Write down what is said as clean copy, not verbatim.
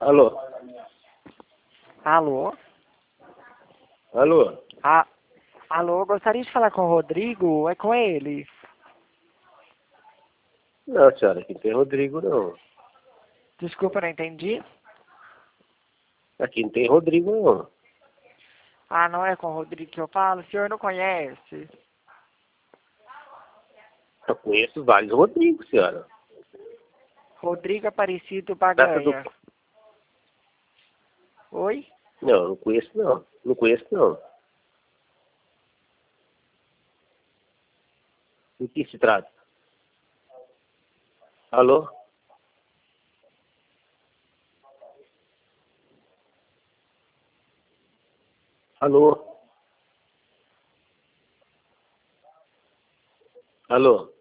Alô? Alô? Alô? Alô, gostaria de falar com o Rodrigo? É com ele? Não, senhora, aqui não tem Rodrigo, não. Desculpa, não entendi. Aqui não tem Rodrigo, não. Ah, não é com o Rodrigo que eu falo? O senhor não conhece? Eu conheço vários Rodrigos, senhora. Rodrigo Aparecido Trata do... Baganha. Oi? Não, não conheço, não. Não conheço, não. Do que se trata? Alô? Alô? Alô?